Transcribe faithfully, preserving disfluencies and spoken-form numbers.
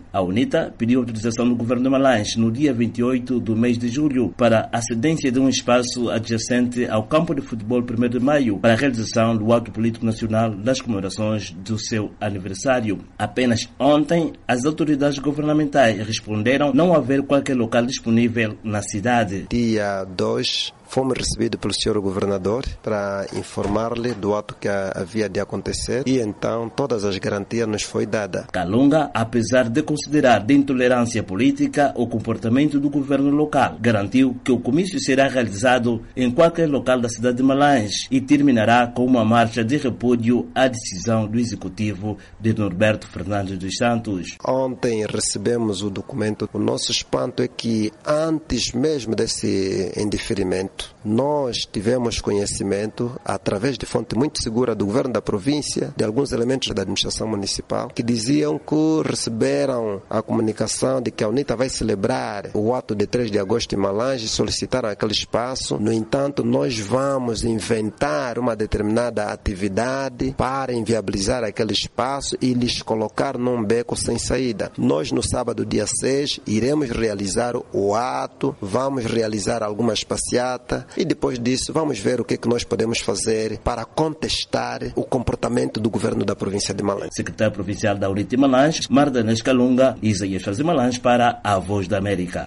A UNITA pediu autorização do governo de Malange no dia vinte e oito do mês de julho para a cedência de um espaço adjacente ao campo de futebol primeiro de maio para a realização do ato político nacional das comemorações do seu aniversário. Apenas ontem, as autoridades governamentais responderam não haver qualquer local disponível na cidade. Dia dois, fomos recebidos pelo senhor governador para informar-lhe do ato que havia de acontecer e então todas as garantias nos foi dada. Kalunga, apesar de considerar de intolerância política o comportamento do governo local, garantiu que o comício será realizado em qualquer local da cidade de Malange e terminará com uma marcha de repúdio à decisão do executivo de Norberto Fernandes dos Santos. Ontem recebemos o documento. O nosso espanto é que antes mesmo desse indeferimento, nós tivemos conhecimento, através de fonte muito segura do governo da província, de alguns elementos da administração municipal, que diziam que receberam a comunicação de que a UNITA vai celebrar o ato de três de agosto em Malange e solicitaram aquele espaço. No entanto, nós vamos inventar uma determinada atividade para inviabilizar aquele espaço e lhes colocar num beco sem saída. Nós, no sábado, dia seis, iremos realizar o ato, vamos realizar algumas passeatas, e depois disso vamos ver o que, é que nós podemos fazer para contestar o comportamento do governo da província de Malange. Secretário Provincial da UNITA Malange, Mardanes Kalunga, Isaías Fazer Malange para a Voz da América.